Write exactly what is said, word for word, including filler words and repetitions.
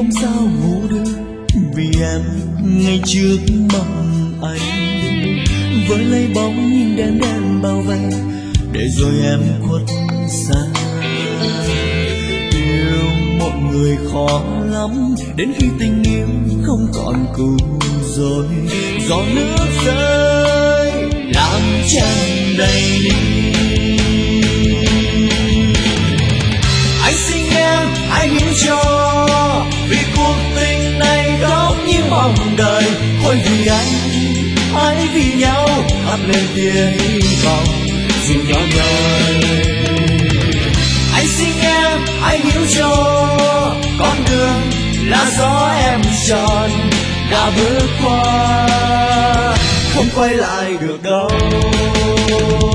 không sao ngủ được, vì em ngày trước mong anh với lấy bóng nhìn đêm đêm bao vây, để rồi em khuất xa. Yêu một người khó lắm, đến khi tình yêu không còn cứu rồi, giọt nước rơi làm chân đầy đi. Anh xin em hãy hiểu cho, vì cuộc tình này không như mong đợi. Thôi vì anh, hãy vì nhau thắp lên tia hy vọng dù nhỏ nhoi. Anh xin em hãy hiểu cho, con đường là gió em chọn, đã bước qua không quay lại được đâu.